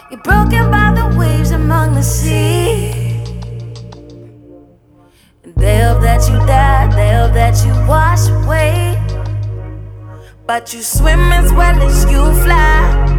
You're broken by the waves among the sea. And they hope that you die, they hope that you wash away. But you swim as well as you fly.